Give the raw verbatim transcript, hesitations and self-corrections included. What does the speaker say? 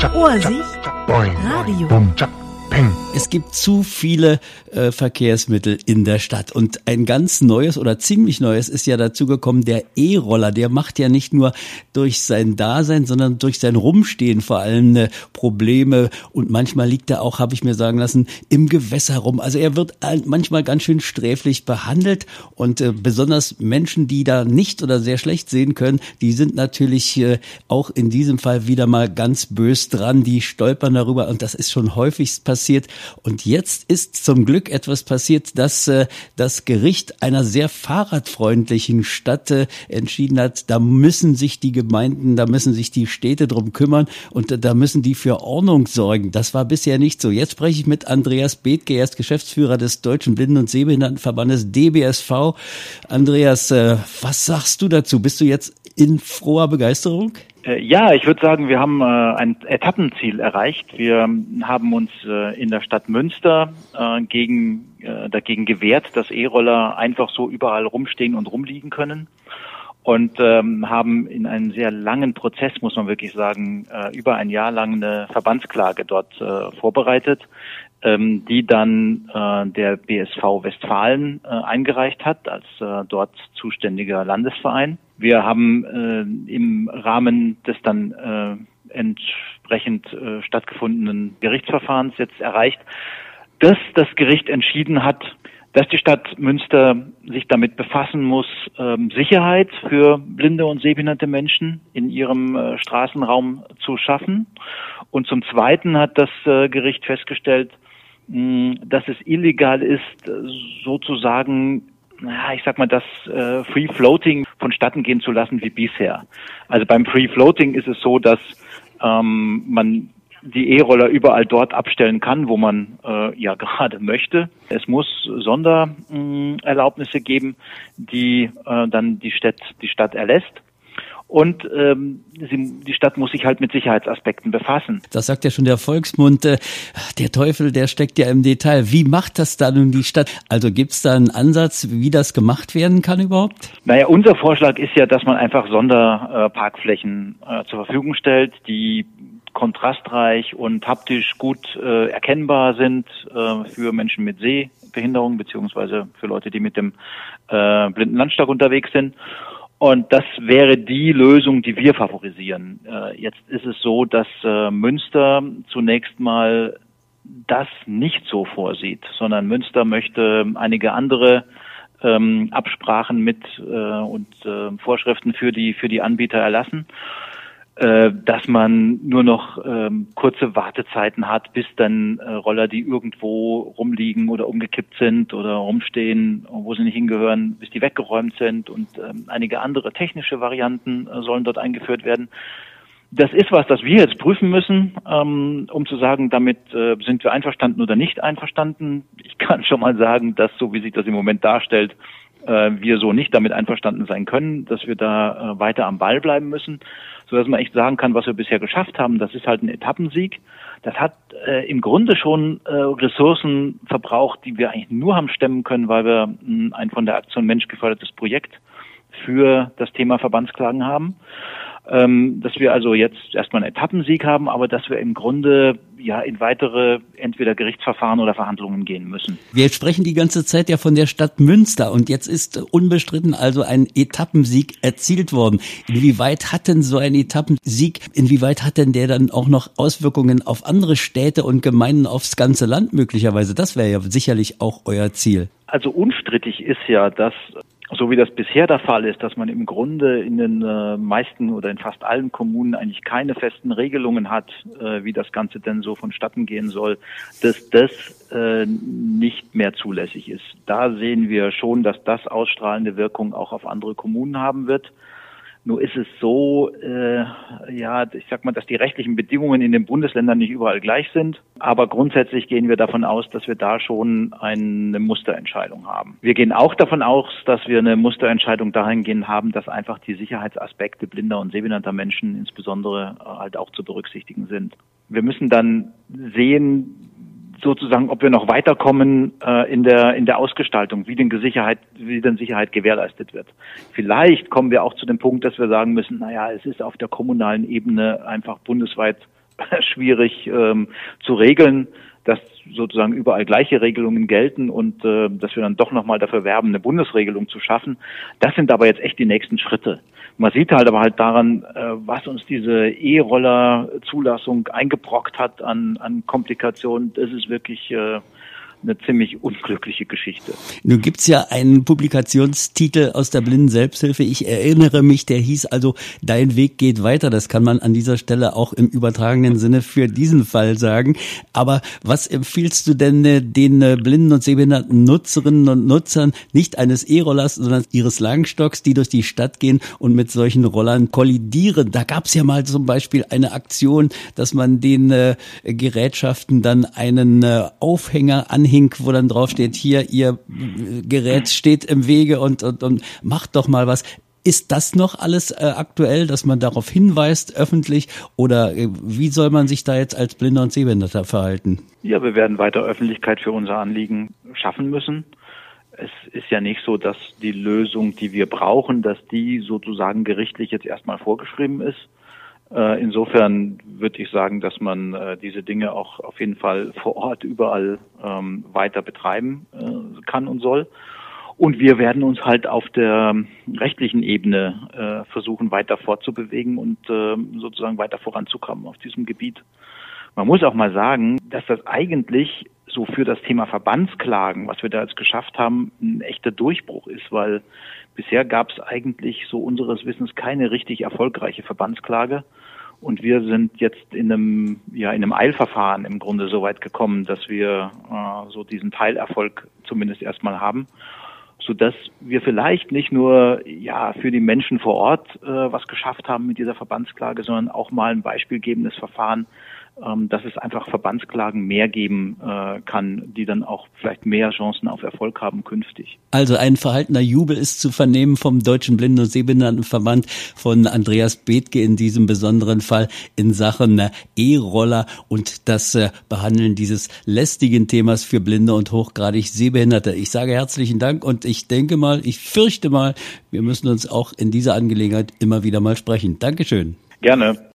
Ohrsicht Radio. Es gibt zu viele äh, Verkehrsmittel in der Stadt und ein ganz neues oder ziemlich neues ist ja dazugekommen, der E-Roller. Der macht ja nicht nur durch sein Dasein, sondern durch sein Rumstehen vor allem äh, Probleme und manchmal liegt er auch, habe ich mir sagen lassen, im Gewässer rum. Also er wird manchmal ganz schön sträflich behandelt und äh, besonders Menschen, die da nicht oder sehr schlecht sehen können, die sind natürlich äh, auch in diesem Fall wieder mal ganz bös dran, die stolpern darüber und das ist schon häufigst passiert. Und jetzt ist zum Glück etwas passiert, dass äh, das Gericht einer sehr fahrradfreundlichen Stadt äh, entschieden hat, da müssen sich die Gemeinden, da müssen sich die Städte drum kümmern und äh, da müssen die für Ordnung sorgen. Das war bisher nicht so. Jetzt spreche ich mit Andreas Bethke, er ist Geschäftsführer des Deutschen Blinden- und Sehbehindertenverbandes D B S V. Andreas, äh, was sagst du dazu? Bist du jetzt in froher Begeisterung? Ja, ich würde sagen, wir haben äh, ein Etappenziel erreicht. Wir haben uns äh, in der Stadt Münster äh, gegen, äh, dagegen gewehrt, dass E-Roller einfach so überall rumstehen und rumliegen können und ähm, haben in einem sehr langen Prozess, muss man wirklich sagen, äh, über ein Jahr lang eine Verbandsklage dort äh, vorbereitet, ähm, die dann äh, der B S V Westfalen äh, eingereicht hat als äh, dort zuständiger Landesverein. Wir haben äh, im Rahmen des dann äh, entsprechend äh, stattgefundenen Gerichtsverfahrens jetzt erreicht, dass das Gericht entschieden hat, dass die Stadt Münster sich damit befassen muss, ähm, Sicherheit für blinde und sehbehinderte Menschen in ihrem äh, Straßenraum zu schaffen. Und zum Zweiten hat das äh, Gericht festgestellt, mh, dass es illegal ist, sozusagen ja, ich sag mal, das äh, Free Floating vonstatten gehen zu lassen wie bisher. Also beim Free Floating ist es so, dass ähm, man die E-Roller überall dort abstellen kann, wo man äh, ja gerade möchte. Es muss Sondererlaubnisse geben, die äh, dann die Stadt, die Stadt erlässt. Und ähm, sie, die Stadt muss sich halt mit Sicherheitsaspekten befassen. Das sagt ja schon der Volksmund, äh, der Teufel, der steckt ja im Detail. Wie macht das da nun die Stadt? Also gibt's da einen Ansatz, wie das gemacht werden kann überhaupt? Naja, unser Vorschlag ist ja, dass man einfach Sonderparkflächen äh, zur Verfügung stellt, die kontrastreich und haptisch gut äh, erkennbar sind äh, für Menschen mit Sehbehinderung beziehungsweise für Leute, die mit dem äh, Blindenlandstag unterwegs sind. Und das wäre die Lösung, die wir favorisieren. Äh, jetzt ist es so, dass äh, Münster zunächst mal das nicht so vorsieht, sondern Münster möchte einige andere ähm, Absprachen mit äh, und äh, Vorschriften für die für die Anbieter erlassen, äh, dass man nur noch ähm, kurze Wartezeiten hat, bis dann äh, Roller, die irgendwo rumliegen oder umgekippt sind oder rumstehen, wo sie nicht hingehören, bis die weggeräumt sind und ähm, einige andere technische Varianten äh, sollen dort eingeführt werden. Das ist was, das wir jetzt prüfen müssen, ähm, um zu sagen, damit äh, sind wir einverstanden oder nicht einverstanden. Ich kann schon mal sagen, dass so wie sich das im Moment darstellt, äh, wir so nicht damit einverstanden sein können, dass wir da äh, weiter am Ball bleiben müssen, sodass man echt sagen kann, was wir bisher geschafft haben, das ist halt ein Etappensieg. Das hat äh, im Grunde schon äh, Ressourcen verbraucht, die wir eigentlich nur haben stemmen können, weil wir mh, ein von der Aktion Mensch gefördertes Projekt für das Thema Verbandsklagen haben. Ähm, dass wir also jetzt erstmal einen Etappensieg haben, aber dass wir im Grunde ja in weitere entweder Gerichtsverfahren oder Verhandlungen gehen müssen. Wir sprechen die ganze Zeit ja von der Stadt Münster und jetzt ist unbestritten also ein Etappensieg erzielt worden. Inwieweit hat denn so ein Etappensieg, inwieweit hat denn der dann auch noch Auswirkungen auf andere Städte und Gemeinden aufs ganze Land möglicherweise? Das wäre ja sicherlich auch euer Ziel. Also unstrittig ist ja, dass so wie das bisher der Fall ist, dass man im Grunde in den äh, meisten oder in fast allen Kommunen eigentlich keine festen Regelungen hat, äh, wie das Ganze denn so vonstatten gehen soll, dass das äh, nicht mehr zulässig ist. Da sehen wir schon, dass das ausstrahlende Wirkung auch auf andere Kommunen haben wird. Nur ist es so, äh, ja, ich sag mal, dass die rechtlichen Bedingungen in den Bundesländern nicht überall gleich sind. Aber grundsätzlich gehen wir davon aus, dass wir da schon eine Musterentscheidung haben. Wir gehen auch davon aus, dass wir eine Musterentscheidung dahingehend haben, dass einfach die Sicherheitsaspekte blinder und sehbehinderter Menschen insbesondere halt auch zu berücksichtigen sind. Wir müssen dann sehen, sozusagen, ob wir noch weiterkommen äh, in der in der Ausgestaltung, wie denn Sicherheit, wie denn Sicherheit gewährleistet wird. Vielleicht kommen wir auch zu dem Punkt, dass wir sagen müssen, naja, es ist auf der kommunalen Ebene einfach bundesweit schwierig ähm, zu regeln, dass sozusagen überall gleiche Regelungen gelten und äh, dass wir dann doch nochmal dafür werben, eine Bundesregelung zu schaffen. Das sind aber jetzt echt die nächsten Schritte. Man sieht halt aber halt daran, äh, was uns diese E-Roller-Zulassung eingebrockt hat an, an Komplikationen. Das ist wirklich äh, eine ziemlich unglückliche Geschichte. Nun gibt's ja einen Publikationstitel aus der Blinden-Selbsthilfe. Ich erinnere mich, der hieß also Dein Weg geht weiter. Das kann man an dieser Stelle auch im übertragenen Sinne für diesen Fall sagen. Aber was empfiehlst du denn den blinden und sehbehinderten Nutzerinnen und Nutzern, nicht eines E-Rollers, sondern ihres Langstocks, die durch die Stadt gehen und mit solchen Rollern kollidieren? Da gab's ja mal zum Beispiel eine Aktion, dass man den äh, Gerätschaften dann einen äh, Aufhänger anhängt, wo dann drauf steht, hier, ihr Gerät steht im Wege und, und, und macht doch mal was. Ist das noch alles äh, aktuell, dass man darauf hinweist, öffentlich? Oder äh, wie soll man sich da jetzt als Blinder und Sehbehinderter verhalten? Ja, wir werden weiter Öffentlichkeit für unser Anliegen schaffen müssen. Es ist ja nicht so, dass die Lösung, die wir brauchen, dass die sozusagen gerichtlich jetzt erstmal vorgeschrieben ist. Insofern würde ich sagen, dass man äh, diese Dinge auch auf jeden Fall vor Ort überall ähm, weiter betreiben äh, kann und soll. Und wir werden uns halt auf der rechtlichen Ebene äh, versuchen, weiter fortzubewegen und äh, sozusagen weiter voranzukommen auf diesem Gebiet. Man muss auch mal sagen, dass das eigentlich so für das Thema Verbandsklagen, was wir da jetzt geschafft haben, ein echter Durchbruch ist, weil bisher gab es eigentlich so unseres Wissens keine richtig erfolgreiche Verbandsklage. Und wir sind jetzt in einem, ja, in einem Eilverfahren im Grunde so weit gekommen, dass wir äh, so diesen Teilerfolg zumindest erstmal haben, sodass wir vielleicht nicht nur ja für die Menschen vor Ort äh, was geschafft haben mit dieser Verbandsklage, sondern auch mal ein beispielgebendes Verfahren, ähm, dass es einfach Verbandsklagen mehr geben äh, kann, die dann auch vielleicht mehr Chancen auf Erfolg haben künftig. Also ein verhaltener Jubel ist zu vernehmen vom Deutschen Blinden- und Sehbehindertenverband, von Andreas Bethke in diesem besonderen Fall in Sachen E-Roller und das äh, Behandeln dieses lästigen Themas für Blinde und hochgradig Sehbehinderte. Ich sage herzlichen Dank und ich denke mal, ich fürchte mal, wir müssen uns auch in dieser Angelegenheit immer wieder mal sprechen. Dankeschön. Gerne.